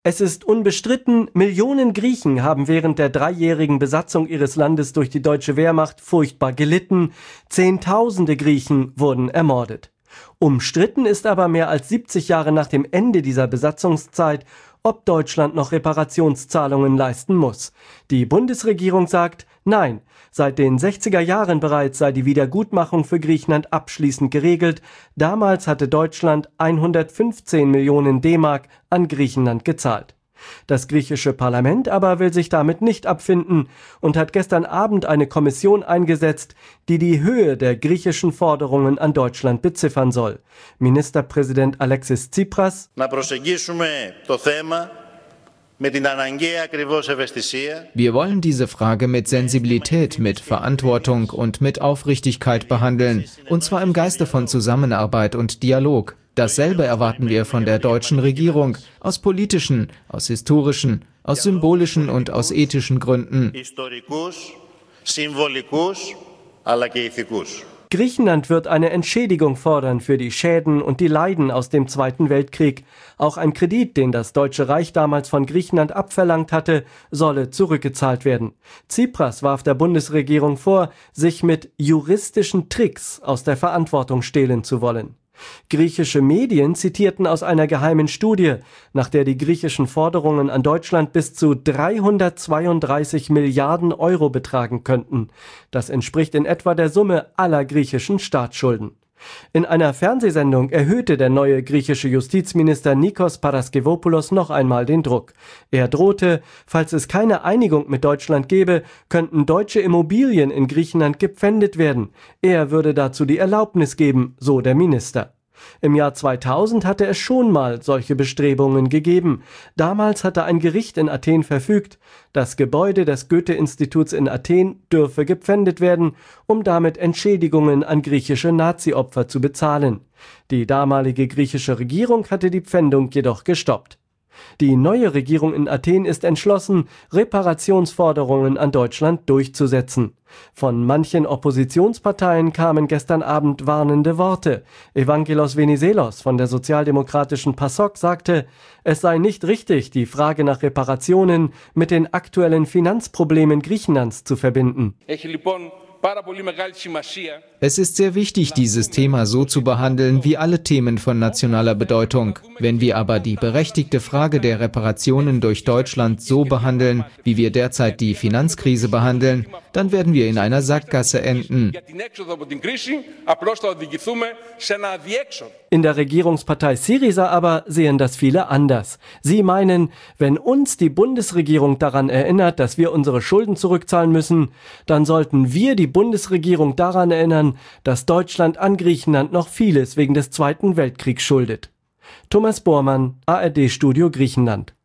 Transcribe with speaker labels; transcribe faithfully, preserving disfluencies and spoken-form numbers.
Speaker 1: Es ist unbestritten, Millionen Griechen haben während der dreijährigen Besatzung ihres Landes durch die deutsche Wehrmacht furchtbar gelitten. Zehntausende Griechen wurden ermordet. Umstritten ist aber mehr als siebzig Jahre nach dem Ende dieser Besatzungszeit, ob Deutschland noch Reparationszahlungen leisten muss. Die Bundesregierung sagt, nein, seit den sechziger Jahren bereits sei die Wiedergutmachung für Griechenland abschließend geregelt. Damals hatte Deutschland hundertfünfzehn Millionen D-Mark an Griechenland gezahlt. Das griechische Parlament aber will sich damit nicht abfinden und hat gestern Abend eine Kommission eingesetzt, die die Höhe der griechischen Forderungen an Deutschland beziffern soll. Ministerpräsident Alexis Tsipras:
Speaker 2: Wir
Speaker 3: wollen diese Frage mit Sensibilität, mit Verantwortung und mit Aufrichtigkeit behandeln, und zwar im Geiste von Zusammenarbeit und Dialog. Dasselbe erwarten wir von der deutschen Regierung, aus politischen, aus historischen, aus symbolischen und aus ethischen Gründen.
Speaker 1: Griechenland wird eine Entschädigung fordern für die Schäden und die Leiden aus dem Zweiten Weltkrieg. Auch ein Kredit, den das Deutsche Reich damals von Griechenland abverlangt hatte, solle zurückgezahlt werden. Tsipras warf der Bundesregierung vor, sich mit juristischen Tricks aus der Verantwortung stehlen zu wollen. Griechische Medien zitierten aus einer geheimen Studie, nach der die griechischen Forderungen an Deutschland bis zu dreihundertzweiunddreißig Milliarden Euro betragen könnten. Das entspricht in etwa der Summe aller griechischen Staatsschulden. In einer Fernsehsendung erhöhte der neue griechische Justizminister Nikos Paraskevopoulos noch einmal den Druck. Er drohte, falls es keine Einigung mit Deutschland gäbe, könnten deutsche Immobilien in Griechenland gepfändet werden. Er würde dazu die Erlaubnis geben, so der Minister. Im Jahr zweitausend hatte es schon mal solche Bestrebungen gegeben. Damals hatte ein Gericht in Athen verfügt, das Gebäude des Goethe-Instituts in Athen dürfe gepfändet werden, um damit Entschädigungen an griechische Nazi-Opfer zu bezahlen. Die damalige griechische Regierung hatte die Pfändung jedoch gestoppt. Die neue Regierung in Athen ist entschlossen, Reparationsforderungen an Deutschland durchzusetzen. Von manchen Oppositionsparteien kamen gestern Abend warnende Worte. Evangelos Venizelos von der sozialdemokratischen PASOK sagte, es sei nicht richtig, die Frage nach Reparationen mit den aktuellen Finanzproblemen Griechenlands zu verbinden.
Speaker 3: Es ist sehr wichtig, dieses Thema so zu behandeln wie alle Themen von nationaler Bedeutung. Wenn wir aber die berechtigte Frage der Reparationen durch Deutschland so behandeln, wie wir derzeit die Finanzkrise behandeln, dann werden wir in einer Sackgasse enden.
Speaker 1: In der Regierungspartei Syriza aber sehen das viele anders. Sie meinen, wenn uns die Bundesregierung daran erinnert, dass wir unsere Schulden zurückzahlen müssen, dann sollten wir die Bundesregierung daran erinnern, dass Deutschland an Griechenland noch vieles wegen des Zweiten Weltkriegs schuldet. Thomas Bormann, A R D Studio Griechenland.